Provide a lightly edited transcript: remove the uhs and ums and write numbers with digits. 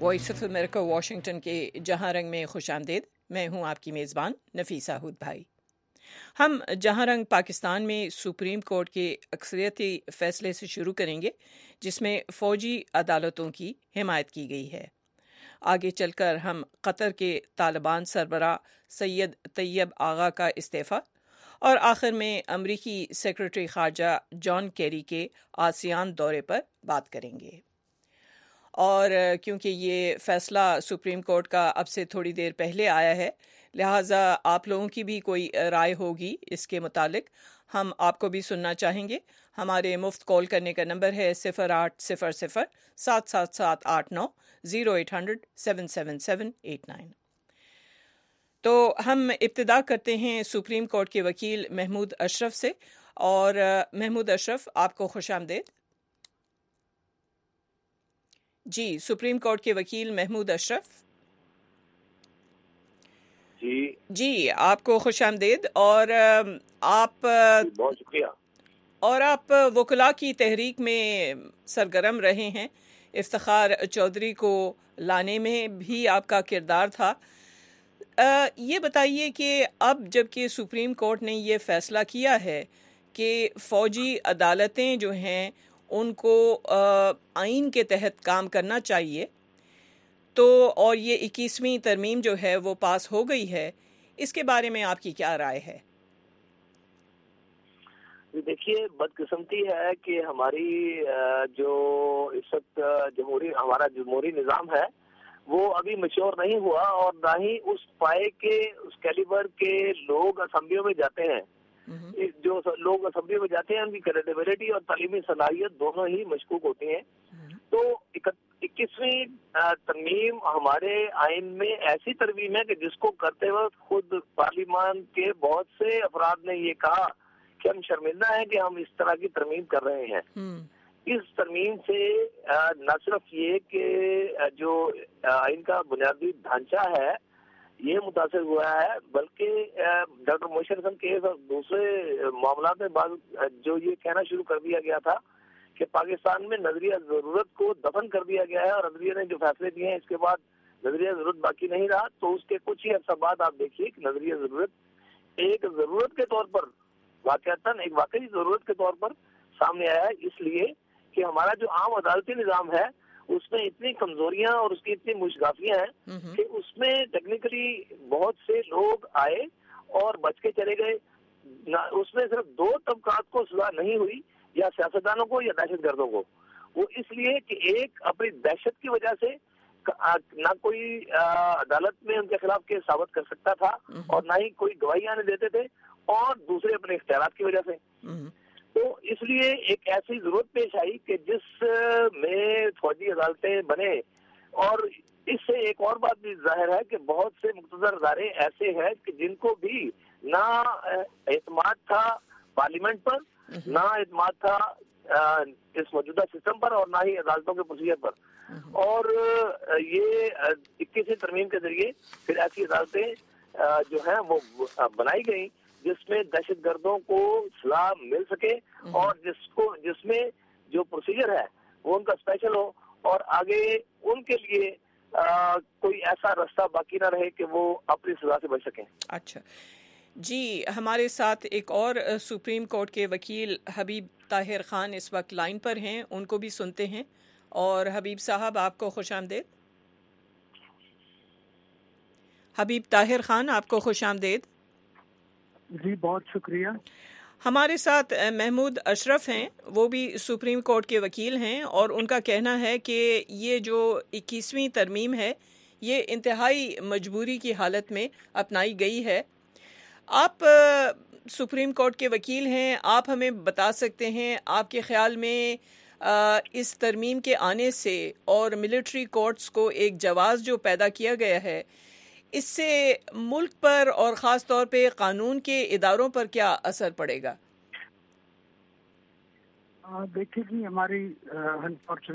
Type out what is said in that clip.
Voice of America Washington کے جہاں رنگ میں خوش آمدید. میں ہوں آپ کی میزبان نفیسہ ہود بھائی. ہم جہاں رنگ پاکستان میں سپریم کورٹ کے اکثریتی فیصلے سے شروع کریں گے جس میں فوجی عدالتوں کی حمایت کی گئی ہے. آگے چل کر ہم قطر کے طالبان سربراہ سید طیب آغا کا استعفیٰ اور آخر میں امریکی سیکرٹری خارجہ جان کیری کے آسیان دورے پر بات کریں گے. اور کیونکہ یہ فیصلہ سپریم کورٹ کا اب سے تھوڑی دیر پہلے آیا ہے لہٰذا آپ لوگوں کی بھی کوئی رائے ہوگی اس کے متعلق، ہم آپ کو بھی سننا چاہیں گے. ہمارے مفت کال کرنے کا نمبر ہے 0800-777-89 0800-777-89. تو ہم ابتدا کرتے ہیں سپریم کورٹ کے وکیل محمود اشرف سے. اور محمود اشرف، آپ کو خوش آمدید. جی، سپریم کورٹ کے وکیل محمود اشرف. جی آپ کو خوش آمدید. اور آپ بہت شکریہ. اور آپ وکلاء کی تحریک میں سرگرم رہے ہیں. افتخار چودھری کو لانے میں بھی آپ کا کردار تھا. یہ بتائیے کہ اب جب کہ سپریم کورٹ نے یہ فیصلہ کیا ہے کہ فوجی عدالتیں جو ہیں ان کو آئین کے تحت کام کرنا چاہیے، تو اور یہ 21ویں ترمیم جو ہے وہ پاس ہو گئی ہے، اس کے بارے میں آپ کی کیا رائے ہے؟ دیکھیے، بدقسمتی ہے کہ ہماری جو اس وقت ہمارا جمہوری نظام ہے وہ ابھی میچور نہیں ہوا، اور نہ ہی اس پائے کے اس کیلیبر کے لوگ اسمبلیوں میں جاتے ہیں. جو لوگ اسمبلی میں جاتے ہیں ان کی کریڈیبلٹی اور تعلیمی صلاحیت دونوں ہی مشکوک ہوتی ہیں. تو 21ویں ترمیم ہمارے آئین میں ایسی ترمیم ہے کہ جس کو کرتے وقت خود پارلیمان کے بہت سے افراد نے یہ کہا کہ ہم شرمندہ ہیں کہ ہم اس طرح کی ترمیم کر رہے ہیں. اس ترمیم سے نہ صرف یہ کہ جو آئین کا بنیادی ڈھانچہ ہے یہ متاثر ہوا ہے، بلکہ ڈاکٹر موشر حسن کیس اور دوسرے معاملات میں بعض جو یہ کہنا شروع کر دیا گیا تھا کہ پاکستان میں نظریہ ضرورت کو دفن کر دیا گیا ہے، اور عدلیہ نے جو فیصلے دیے ہیں اس کے بعد نظریہ ضرورت باقی نہیں رہا. تو اس کے کچھ ہی عرصہ بعد آپ دیکھیے کہ نظریہ ضرورت ایک ضرورت کے طور پر واقعتاً ایک واقعی ضرورت کے طور پر سامنے آیا ہے، اس لیے کہ ہمارا جو عام عدالتی نظام ہے اس میں اتنی کمزوریاں اور اس کی اتنی مشگافیاں ہیں کہ اس میں ٹیکنیکلی بہت سے لوگ آئے اور بچ کے چلے گئے. اس میں صرف دو طبقات کو سزا نہیں ہوئی، یا سیاستدانوں کو یا دہشت گردوں کو. وہ اس لیے کہ ایک اپنی دہشت کی وجہ سے نہ کوئی عدالت میں ان کے خلاف کیس ثابت کر سکتا تھا اور نہ ہی کوئی گواہی آنے دیتے تھے، اور دوسرے اپنے اختیارات کی وجہ سے. تو اس لیے ایک ایسی ضرورت پیش آئی کہ جس میں فوجی عدالتیں بنے. اور اس سے ایک اور بات بھی ظاہر ہے کہ بہت سے مقتدر ادارے ایسے ہیں کہ جن کو بھی نہ اعتماد تھا پارلیمنٹ پر، نہ اعتماد تھا اس موجودہ سسٹم پر، اور نہ ہی عدالتوں کے پروسیجر پر. اور یہ 21ویں ترمیم کے ذریعے پھر ایسی عدالتیں جو ہیں وہ بنائی گئی جس میں دہشت گردوں کو صلاح مل سکے، اور جس میں جو پروسیجر ہے وہ ان کا اسپیشل ہو، اور آگے ان کے لیے کوئی ایسا راستہ باقی نہ رہے کہ وہ اپنی سزا سے بچ سکیں. اچھا جی، ہمارے ساتھ ایک اور سپریم کورٹ کے وکیل حبیب طاہر خان اس وقت لائن پر ہیں، ان کو بھی سنتے ہیں. اور حبیب صاحب، آپ کو خوش آمدید. حبیب طاہر خان، آپ کو خوش آمدید. جی بہت شکریہ. ہمارے ساتھ محمود اشرف ہیں، وہ بھی سپریم کورٹ کے وکیل ہیں، اور ان کا کہنا ہے کہ یہ جو 21ویں ترمیم ہے یہ انتہائی مجبوری کی حالت میں اپنائی گئی ہے. آپ سپریم کورٹ کے وکیل ہیں، آپ ہمیں بتا سکتے ہیں آپ کے خیال میں اس ترمیم کے آنے سے اور ملٹری کورٹس کو ایک جواز جو پیدا کیا گیا ہے، اس سے ملک پر اور خاص طور پہ قانون کے اداروں پر کیا اثر پڑے گا؟ دیکھیے جی، ہماری